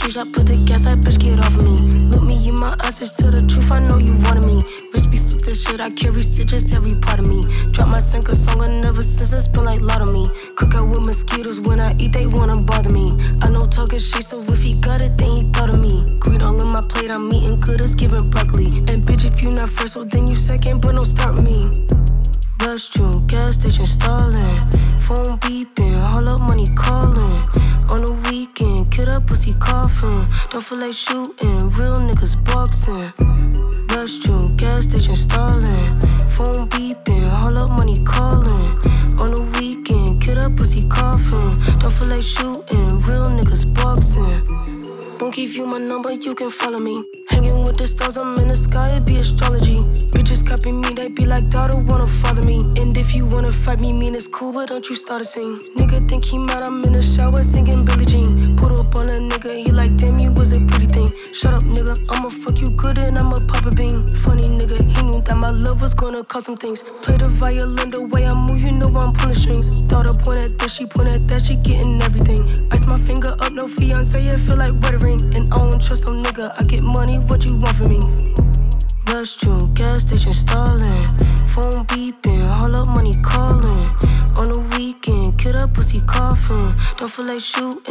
shot, put the gas, that bitch get off of me. Look me in my eyes, it's to the truth, I know you wanted me. Wrist be sweet, the shit, I carry stitches, every part of me. Drop my sinker song, and never since it's been like lot of me. Cook out with mosquitoes, when I eat, they wanna bother me. I know talking shit, so if he got it, then he thought of me. Greed all in my plate, I'm eating good as giving broccoli. And bitch, if you not first, well then you second, but don't start with me. Restroom, gas station stalling, phone beeping, hold up money calling. On the weekend, kill that pussy coughing. Don't feel like shooting, real niggas boxing. Restroom, gas station stalling, phone beeping, hold up money calling. On the weekend, kill that pussy coughing. Don't feel like shooting, real niggas boxing. Won't give you my number, you can follow me. Hanging with the stars, I'm in the sky, it be astrology. Bitches copy me, they be like, daughter wanna father me. And if you wanna fight me, mean it's cool, but don't you start a scene. Nigga think he mad, I'm in the shower singing Billie Jean. Put up on a nigga, he like, damn, you was a pretty thing. Shut up, nigga, I'ma fuck you good and I'ma pop a bean. Funny nigga, he knew that my love was gonna cause some things. Play the violin the way I move, you know I'm pulling strings. Daughter point at this, she point at that, she getting everything. Ice my finger up, no fiance, it feel like wedding. And I don't trust some nigga, I get money, what you want from me? Restroom, gas station stalling, phone beeping, hold up money calling. On the weekend, kill that pussy coughing. Don't feel like shooting,